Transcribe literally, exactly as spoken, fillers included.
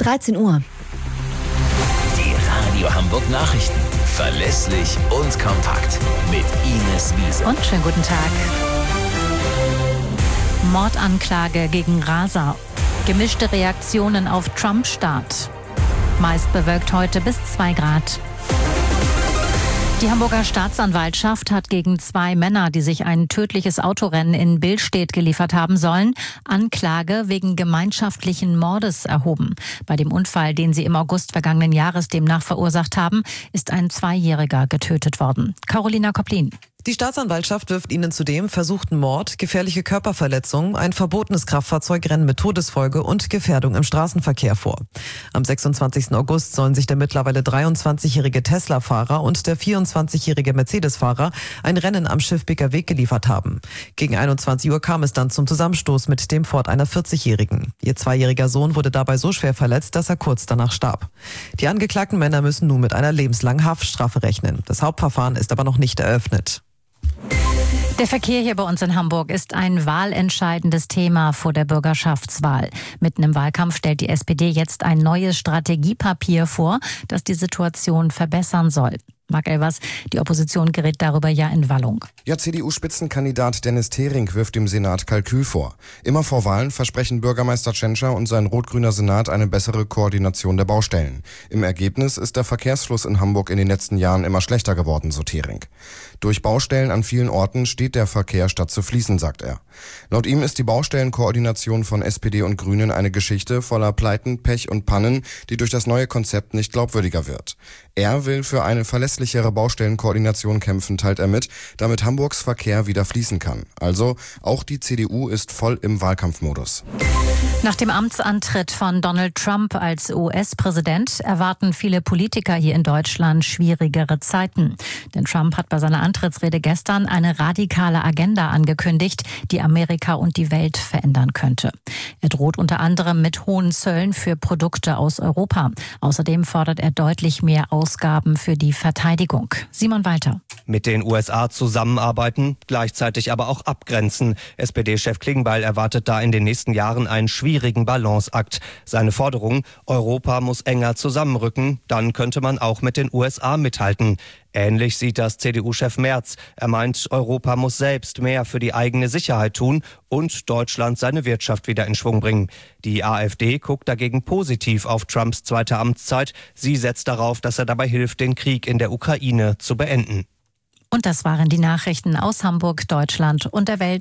dreizehn Uhr. Die Radio Hamburg Nachrichten. Verlässlich und kompakt. Mit Ines Wiese. Und schönen guten Tag. Mordanklage gegen Rasa. Gemischte Reaktionen auf Trump-Start. Meist bewölkt heute bis zwei Grad. Die Hamburger Staatsanwaltschaft hat gegen zwei Männer, die sich ein tödliches Autorennen in Billstedt geliefert haben sollen, Anklage wegen gemeinschaftlichen Mordes erhoben. Bei dem Unfall, den sie im August vergangenen Jahres demnach verursacht haben, ist ein Zweijähriger getötet worden. Carolina Koplin. Die Staatsanwaltschaft wirft ihnen zudem versuchten Mord, gefährliche Körperverletzung, ein verbotenes Kraftfahrzeugrennen mit Todesfolge und Gefährdung im Straßenverkehr vor. Am sechsundzwanzigsten August sollen sich der mittlerweile dreiundzwanzigjährige Tesla-Fahrer und der vierundzwanzigjährige Mercedes-Fahrer ein Rennen am Schiffbeker Weg geliefert haben. Gegen einundzwanzig Uhr kam es dann zum Zusammenstoß mit dem Ford einer vierzigjährigen. Ihr zweijähriger Sohn wurde dabei so schwer verletzt, dass er kurz danach starb. Die angeklagten Männer müssen nun mit einer lebenslangen Haftstrafe rechnen. Das Hauptverfahren ist aber noch nicht eröffnet. Der Verkehr hier bei uns in Hamburg ist ein wahlentscheidendes Thema vor der Bürgerschaftswahl. Mitten im Wahlkampf stellt die S P D jetzt ein neues Strategiepapier vor, das die Situation verbessern soll. Marc Elvers, die Opposition gerät darüber ja in Wallung. Ja, C D U-Spitzenkandidat Dennis Thering wirft dem Senat Kalkül vor. Immer vor Wahlen versprechen Bürgermeister Tschentscher und sein rot-grüner Senat eine bessere Koordination der Baustellen. Im Ergebnis ist der Verkehrsfluss in Hamburg in den letzten Jahren immer schlechter geworden, so Thering. Durch Baustellen an vielen Orten steht der Verkehr statt zu fließen, sagt er. Laut ihm ist die Baustellenkoordination von S P D und Grünen eine Geschichte voller Pleiten, Pech und Pannen, die durch das neue Konzept nicht glaubwürdiger wird. Er will für eine verlässlichere Baustellenkoordination kämpfen, teilt er mit, damit Hamburgs Verkehr wieder fließen kann. Also, auch die C D U ist voll im Wahlkampfmodus. Nach dem Amtsantritt von Donald Trump als U S-Präsident erwarten viele Politiker hier in Deutschland schwierigere Zeiten. Denn Trump hat bei seiner Antrittsrede gestern eine radikale Agenda angekündigt, die Amerika und die Welt verändern könnte. Er droht unter anderem mit hohen Zöllen für Produkte aus Europa. Außerdem fordert er deutlich mehr Ausgaben für die Verteidigung. Simon Walter. Mit den U S A zusammenarbeiten, gleichzeitig aber auch abgrenzen. S P D-Chef Klingbeil erwartet da in den nächsten Jahren einen schwierigen Balanceakt. Seine Forderung, Europa muss enger zusammenrücken, dann könnte man auch mit den U S A mithalten. Ähnlich sieht das C D U-Chef Merz. Er meint, Europa muss selbst mehr für die eigene Sicherheit tun und Deutschland seine Wirtschaft wieder in Schwung bringen. Die AfD guckt dagegen positiv auf Trumps zweite Amtszeit. Sie setzt darauf, dass er dabei hilft, den Krieg in der Ukraine zu beenden. Und das waren die Nachrichten aus Hamburg, Deutschland und der Welt.